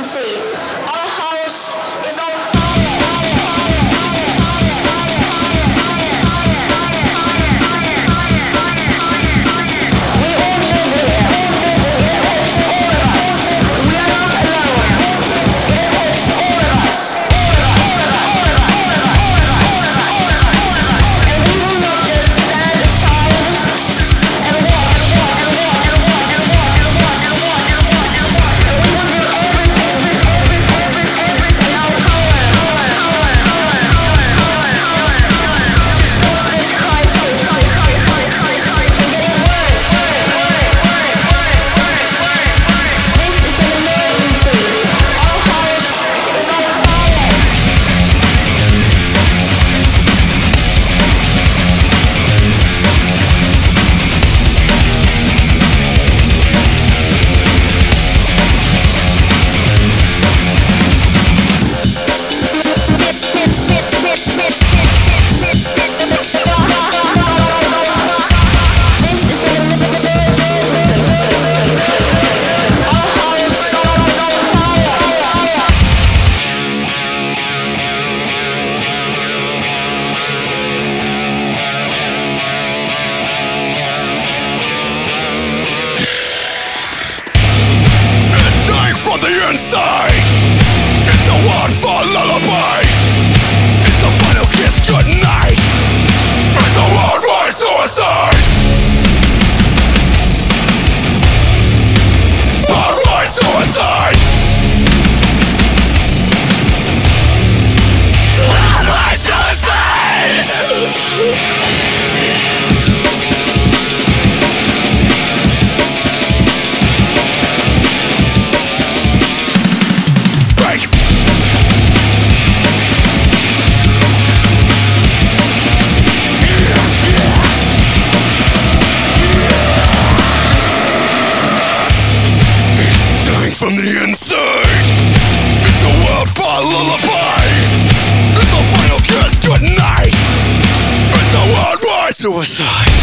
emergency. Our house is on fire. We all live here. It affects all of us. We are not alone. It affects all of us. And we will not just stand aside and watch and watch and watch and watch and watch and watch and watch and watch. We will do everything in our power to stop this crisis from getting worse. This is an emergency. Our house is on fire. It's dying from the inside. It's the word-for lullaby. It's the final kiss goodnight. It's the worldwide suicide. Worldwide suicide. Worldwide suicide. Break. It's dying from the inside. It's the world for lullaby. It's the final kiss goodnight. It's the worldwide suicide.